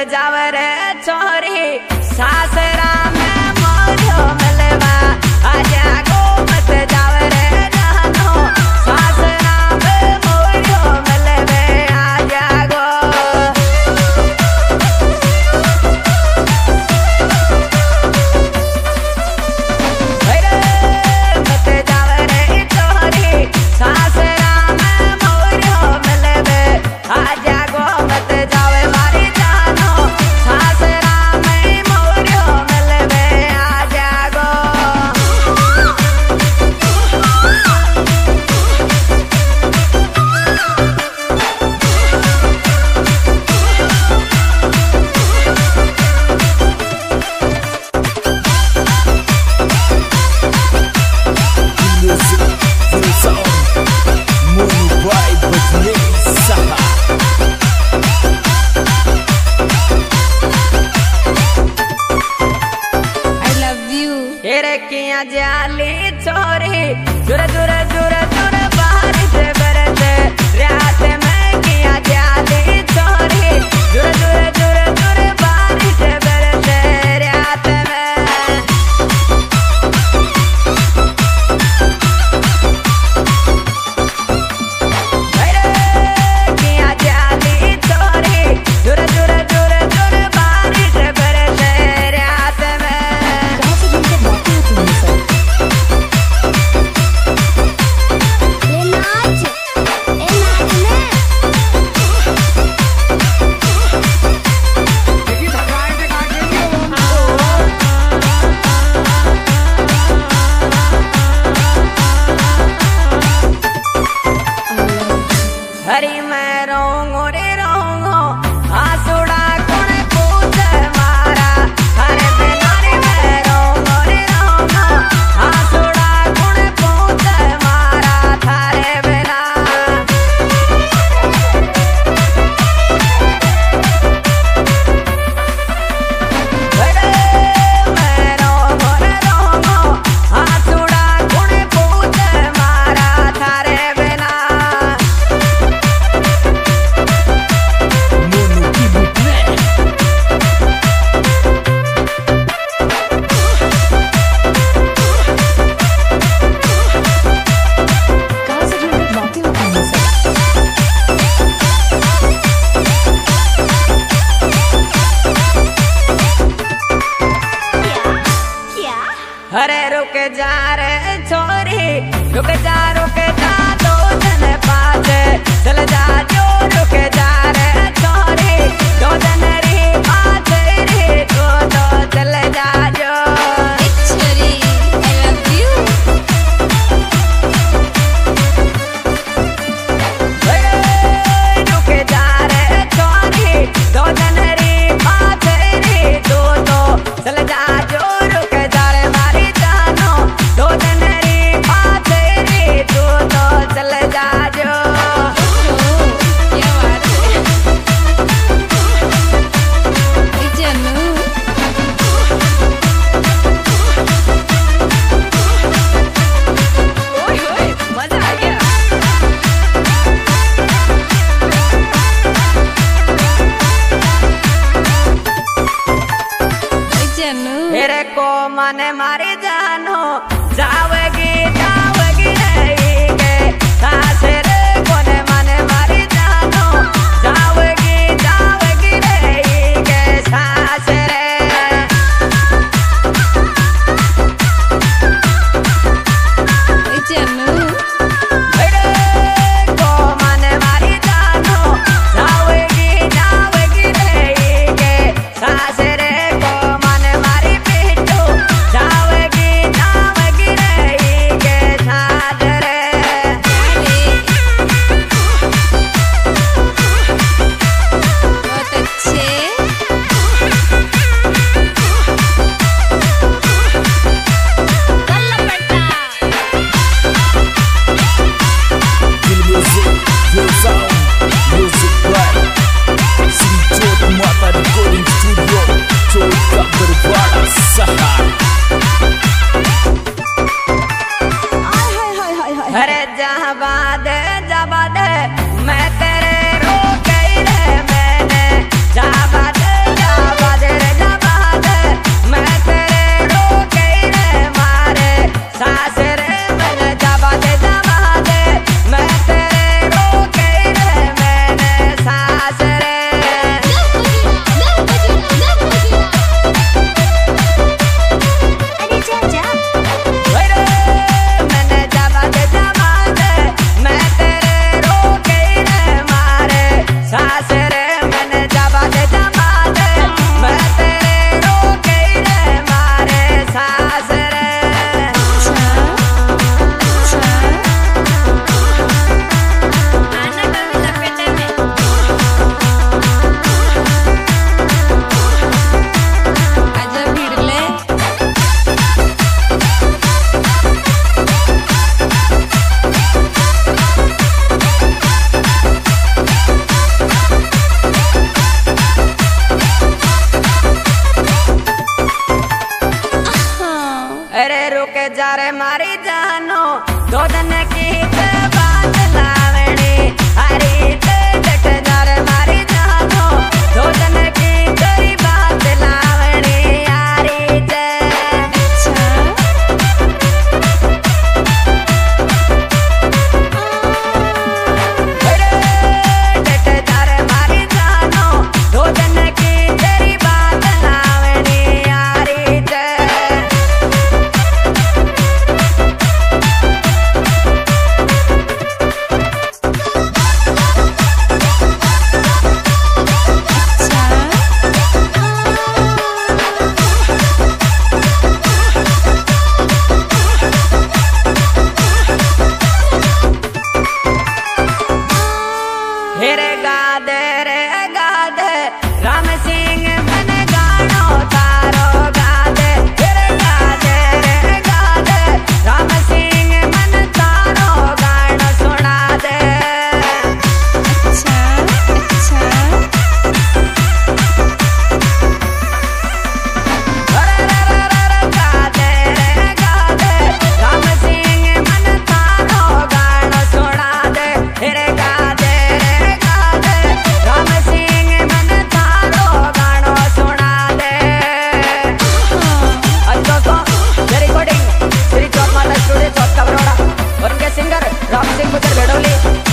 जावे रे छोरी सासरा में मोरियो मिलवा आजा गो मत जावे रे जानो सासरा में मोरियो मिलवे आजा गो मत जावे रे छोरी सासरा में मोरियो मिलवे आजा गो मत जावे मारी जानो सासरा में मोरियो मिलवे आजा गो तेरे किया जाली छोरी जुर जुर जुर जुर बारिश बरसे रात में किया जाली छोरी जुर जुर जुर जुर बारिश बरसे रात में किया जाली छोरी जुर जुर जुर जुर बारिश बरसे रात में हरी मैं रोंगो रे रोंगो आसुड़ा कौन पूछ मारा हरे बिना रे मैं रोंगो रे रोंगो आसुड़ा कौन पूछ मारा थारे बिना मैं रोंगो रे रोंगो आसुड़ा कौन पूछ मारा थारे बिना अरे रुक जा रे छोरी रुक जा दो जन पास चल जा जो रुक जा रे छोरी दो जन रे पास रे तो चल जा जो Sorry, I love you. रुक जा रे छोरी दो जन रे पास रे तो चल जा जो रुक जा रे मारी जानो दो जन रे पास रे तो चल जा जो क्या बात है? जानू ओए मजा आ गया जानू तेरे को मन मारी जानो जावगी जावगी रहेगे सासरे कोने मन मारी जानो जावगी जावगी रहेगे सासरे जानू तेरे को मन मारी जानो जावगी जावगी रहेगे सासरे को मन मारी पीटू जावगी जावगी रहेगे सासरे बहुत अच्छे अरे जहाबाद जबाद मैं तेरे रो गई रे मैंने जहाबाद राम सिंह गुजर गढ़ोली